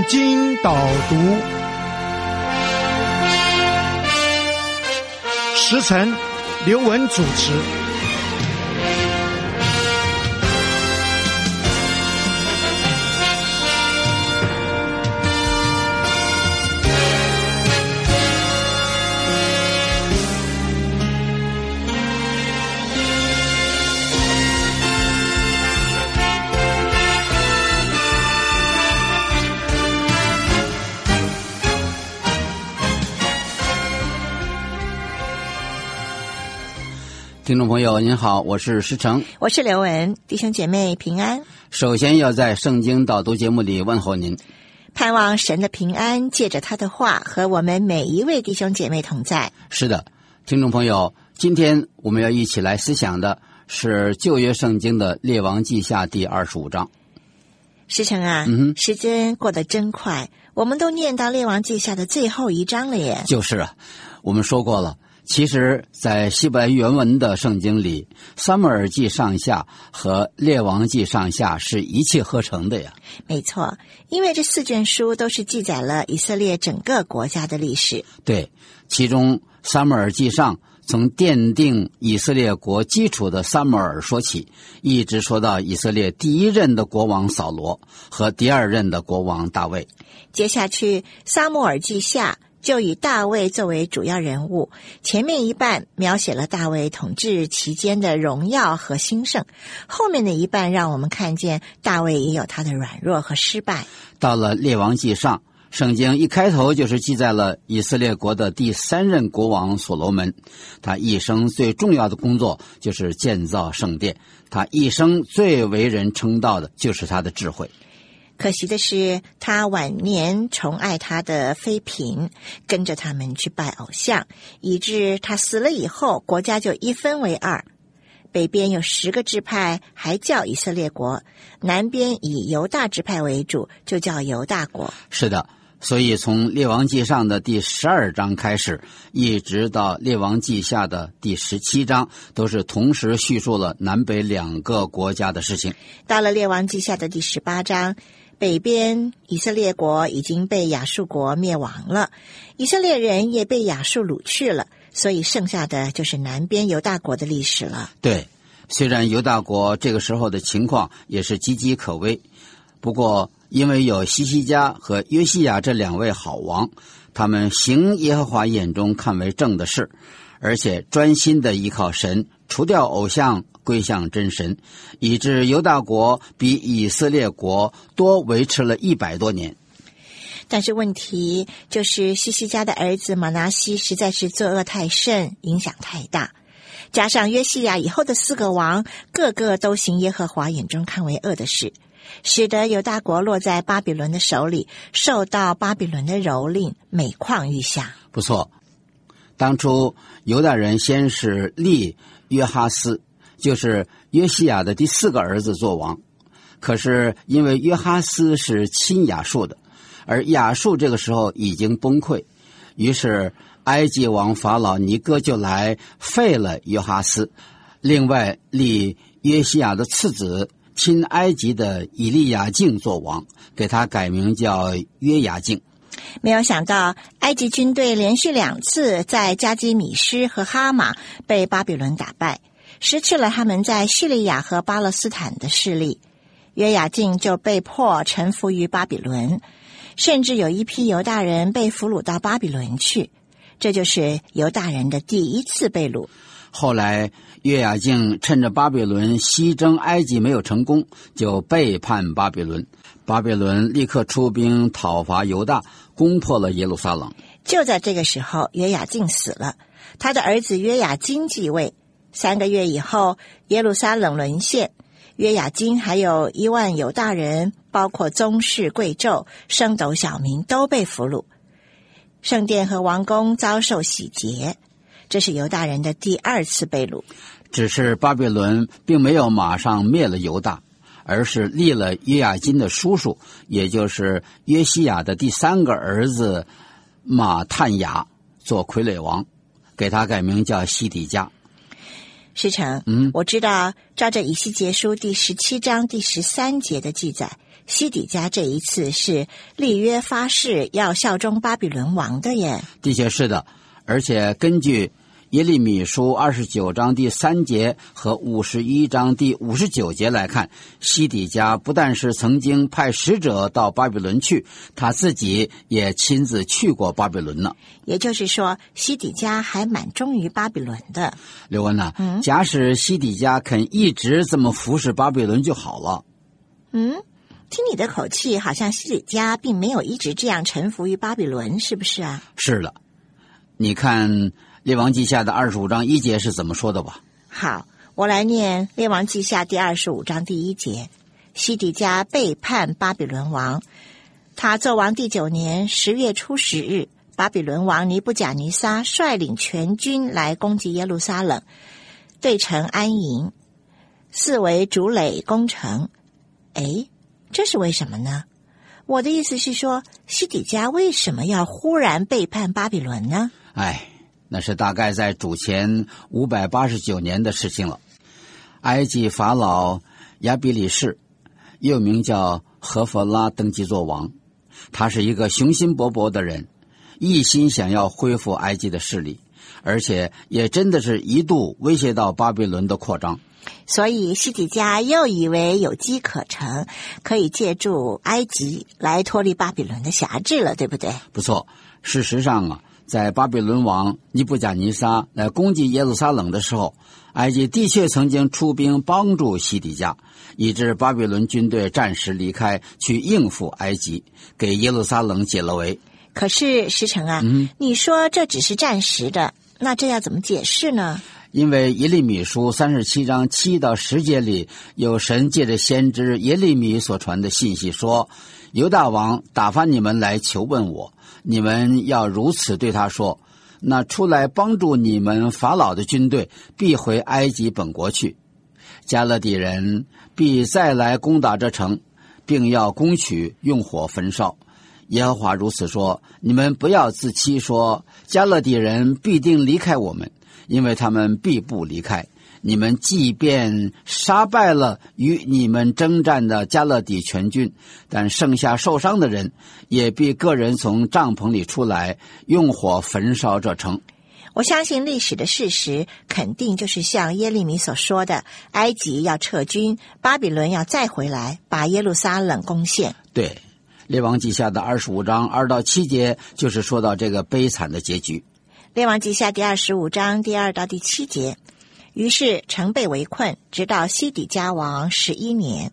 经导读，时晨刘文主持。 听众朋友您好，我是施成， 我是刘文，弟兄姐妹平安。 首先要在圣经导读节目里问候您， 盼望神的平安借着他的话和我们每一位弟兄姐妹同在。 是的，听众朋友，今天我们要一起来思想的是旧约圣经的列王记下第25章。 施成啊，时间过得真快，我们都念到列王记下的最后一章了耶。 就是啊，我们说过了，其实在希伯来原文的圣经里，撒母耳记上下和列王记上下是一气呵成的呀。 没错，因为这4卷书都是记载了以色列整个国家的历史。 对，其中撒母耳记上从奠定以色列国基础的撒母耳说起，一直说到以色列第一任的国王扫罗和第二任的国王大卫。 接下去撒母耳记下就以大卫作为主要人物，前面一半描写了大卫统治期间的荣耀和兴盛，后面的一半让我们看见大卫也有他的软弱和失败。 到了列王记上，圣经一开头就是记载了以色列国的第3任国王所罗门，他一生最重要的工作就是建造圣殿，他一生最为人称道的就是他的智慧。 可惜的是，他晚年宠爱他的妃嫔，跟着他们去拜偶像，以致他死了以后，国家就一分为二。北边有10个支派，还叫以色列国；南边以犹大支派为主，就叫犹大国。 是的，所以从列王记上的第12章开始，一直到列王记下的第17章，都是同时叙述了南北2个国家的事情。 到了列王记下的第18章，北边以色列国已经被亚述国灭亡了，以色列人也被亚述掳去了，所以剩下的就是南边犹大国的历史了。 对，虽然犹大国这个时候的情况也是岌岌可危，不过因为有希西家和约西亚这2位好王，他们行耶和华眼中看为正的事，而且专心的依靠神，除掉偶像，归向真神，以致犹大国比以色列国多维持了100多年。 但是问题就是希西家的儿子马拿西实在是作恶太甚，影响太大，加上约西亚以后的4个王，个个都行耶和华眼中看为恶的事，使得犹大国落在巴比伦的手里，受到巴比伦的蹂躏，每况愈下。 不错，当初犹大人先是立约哈斯，就是约西亚的第4个儿子做王，可是因为约哈斯是亲亚述的，而亚述这个时候已经崩溃，于是埃及王法老尼哥就来废了约哈斯，另外立约西亚的次子亲埃及的以利亚敬做王，给他改名叫约雅敬。 没有想到埃及军队连续2次在加基米施和哈马被巴比伦打败，失去了他们在叙利亚和巴勒斯坦的势力，约雅敬就被迫臣服于巴比伦，甚至有一批犹大人被俘虏到巴比伦去，这就是犹大人的第1次被掳。 后来约雅敬趁着巴比伦西征埃及没有成功，就背叛巴比伦，巴比伦立刻出兵讨伐犹大，攻破了耶路撒冷。 就在这个时候，约雅敬死了，他的儿子约雅斤继位。3个月以后，耶路撒冷沦陷，约雅斤还有1万犹大人，包括宗室贵胄、升斗小民都被俘虏，圣殿和王宫遭受洗劫，这是犹大人的第2次被掳。 只是巴比伦并没有马上灭了犹大，而是立了约雅斤的叔叔，也就是约西亚的第3个儿子马探雅做傀儡王，给他改名叫西底家。 师承，我知道照着以西结书第17章第13节的记载， 西底家这一次是立约发誓要效忠巴比伦王的耶。 的确是的，而且根据耶利米书29章第3节和51章第59节来看，西底家不但是曾经派使者到巴比伦去，他自己也亲自去过巴比伦呢。 也就是说，西底家还蛮忠于巴比伦的。 刘文呢，假使西底家肯一直这么服侍巴比伦就好了。 听你的口气，好像西底家并没有一直这样臣服于巴比伦，是不是啊？ 是的，你看列王记下的25章1节是怎么说的吧？ 好，我来念列王记下第25章第1节。西底家背叛巴比伦王，他作王第9年10月初10日，巴比伦王尼布甲尼撒率领全军来攻击耶路撒冷，对城安营，四围筑垒攻城。这是为什么呢？我的意思是说，西底家为什么要忽然背叛巴比伦呢？ 那是大概在主前589年的事情了。埃及法老亚比里士，又名叫何弗拉，登基做王。他是一个雄心勃勃的人，一心想要恢复埃及的势力，而且也真的是一度威胁到巴比伦的扩张。 所以西底家又以为有机可乘，可以借助埃及来脱离巴比伦的辖制了，对不对？ 不错，事实上在巴比伦王尼布甲尼撒来攻击耶路撒冷的时候，埃及的确曾经出兵帮助西底家，以致巴比伦军队暂时离开，去应付埃及，给耶路撒冷解了围。 可是石成啊，你说这只是暂时的，那这要怎么解释呢？ 因为耶利米书37章7到10节里，有神借着先知耶利米所传的信息说，犹大王打发你们来求问我，你们要如此对他说，那出来帮助你们法老的军队必回埃及本国去，加勒底人必再来攻打这城，并要攻取，用火焚烧。耶和华如此说，你们不要自欺说，加勒底人必定离开我们，因为他们必不离开。你们即便杀败了与你们征战的加勒底全军，但剩下受伤的人也必个人从帐篷里出来，用火焚烧这城。 我相信历史的事实肯定就是像耶利米所说的，埃及要撤军，巴比伦要再回来，把耶路撒冷攻陷。 对，列王记下的25章2到7节就是说到这个悲惨的结局。 列王记下第25章第2到第7节，于是城被围困，直到西底家王11年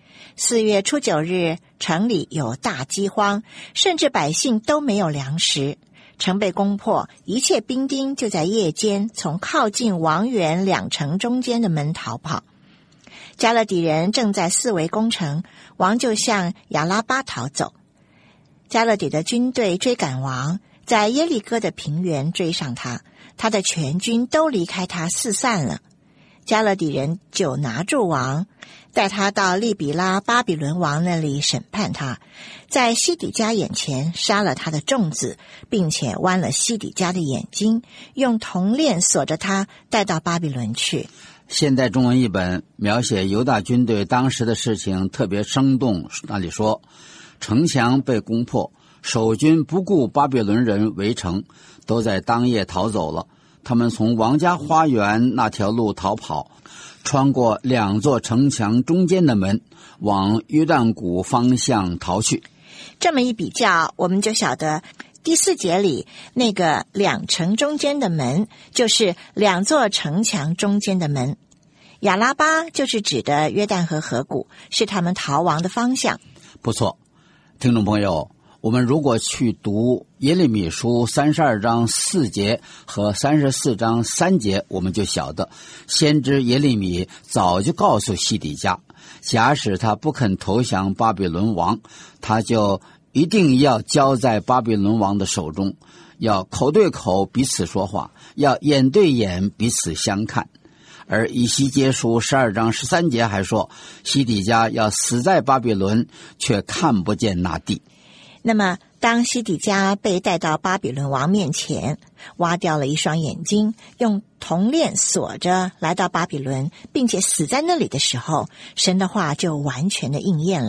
4月初9日，城里有大饥荒，甚至百姓都没有粮食。城被攻破，一切兵丁就在夜间从靠近王园2城中间的门逃跑。加勒底人正在四围攻城，王就向亚拉巴逃走。加勒底的军队追赶王，在耶利哥的平原追上他，他的全军都离开他四散了。加勒底人就拿住王，带他到利比拉巴比伦王那里审判他，在西底家眼前杀了他的众子，并且剜了西底家的眼睛，用铜链锁着他，带到巴比伦去。 现代中文译本描写犹大军队当时的事情特别生动，那里说，城墙被攻破，守军不顾巴比伦人围城，都在当夜逃走了。他们从王家花园那条路逃跑，穿过2座城墙中间的门，往约旦谷方向逃去。 这么一比较，我们就晓得第4节里那个2城中间的门，就是2座城墙中间的门。亚拉巴就是指的约旦河河谷，是他们逃亡的方向。 不错，听众朋友，我们如果去读耶利米书32章4节和34章3节，我们就晓得先知耶利米早就告诉西底家，假使他不肯投降巴比伦王，他就一定要交在巴比伦王的手中，要口对口彼此说话，要眼对眼彼此相看。而以西结书12章13节还说，西底家要死在巴比伦，却看不见那地。 那么当西底家被带到巴比伦王面前，挖掉了一双眼睛，用铜链锁着来到巴比伦，并且死在那里的时候，神的话就完全的应验了。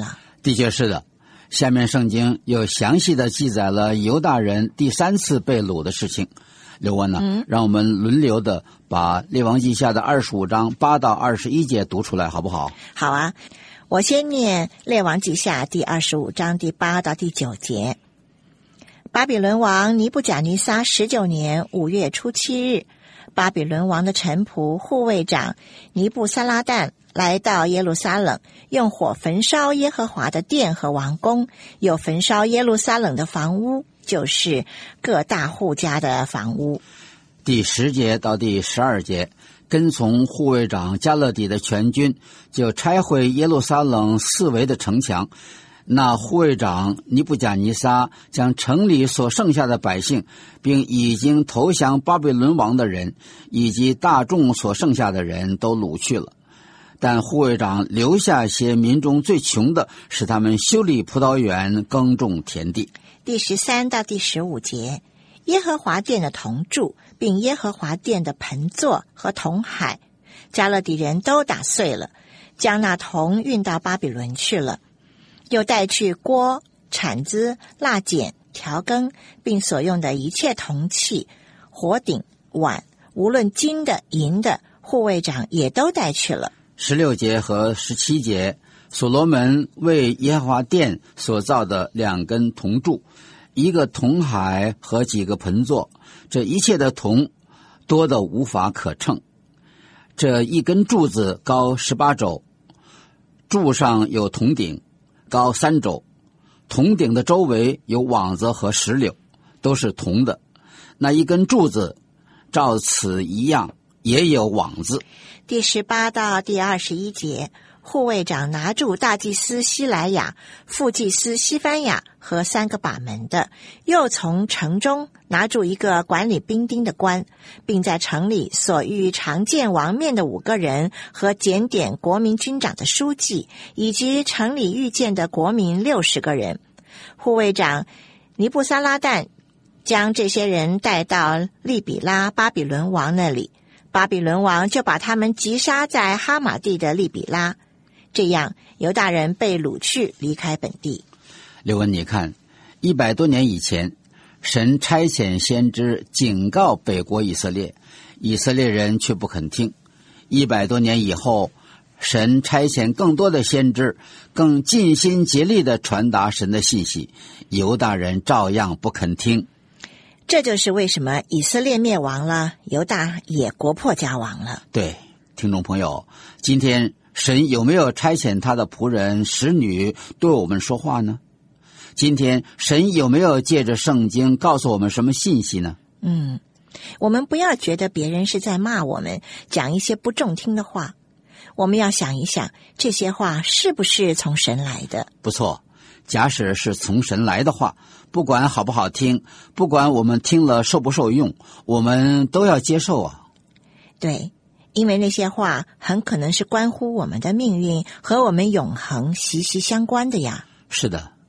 的确是的，下面圣经又详细的记载了犹大人第3次被掳的事情。刘文呢，让我们轮流的把列王记下的25章8到21节读出来好不好？ 好啊，我先念列王记下第25章第8到第9节。巴比伦王尼布甲尼撒19年5月初7日，巴比伦王的臣仆护卫长尼布撒拉旦来到耶路撒冷，用火焚烧耶和华的殿和王宫，又焚烧耶路撒冷的房屋，就是各大户家的房屋。 第10节到第12节，跟从护卫长加勒底的全军就拆毁耶路撒冷4围的城墙。那护卫长尼布甲尼撒将城里所剩下的百姓，并已经投降巴比伦王的人，以及大众所剩下的人都掳去了。但护卫长留下些民中最穷的，使他们修理葡萄园，耕种田地。 第13到第15节，耶和华殿的铜柱，并耶和华殿的盆座和铜海，加勒底人都打碎了，将那铜运到巴比伦去了。又带去锅、铲子、蜡剪、调羹，并所用的一切铜器、火鼎、碗，无论金的、银的，护卫长也都带去了。 16节和17节，所罗门为耶和华殿所造的2根铜柱，一个铜海和几个盆座，这一切的铜多得无法可称。这一根柱子高18肘，柱上有铜顶，高3肘，铜顶的周围有网子和石榴，都是铜的。那一根柱子照此一样，也有网子。 第18到第21节，护卫长拿住大祭司西莱亚、副祭司西番雅和3个把门的，又从城中拿住一个管理兵丁的官，并在城里所遇常见王面的5个人和检点国民军长的书记，以及城里遇见的国民60个人。护卫长尼布撒拉旦将这些人带到利比拉巴比伦王那里，巴比伦王就把他们击杀在哈马地的利比拉。这样犹大人被掳去，离开本地。 刘文，你看100多年以前，神差遣先知警告北国以色列，以色列人却不肯听。100多年以后，神差遣更多的先知，更尽心竭力地传达神的信息，犹大人照样不肯听。 这就是为什么以色列灭亡了，犹大也国破家亡了。 对，听众朋友，今天神有没有差遣他的仆人使女对我们说话呢？今天神有没有借着圣经告诉我们什么信息呢？ 我们不要觉得别人是在骂我们，讲一些不中听的话。我们要想一想，这些话是不是从神来的？ 不错，假使是从神来的话，不管好不好听，不管我们听了受不受用，我们都要接受啊。 对，因为那些话很可能是关乎我们的命运和我们永恒息息相关的呀。 是的，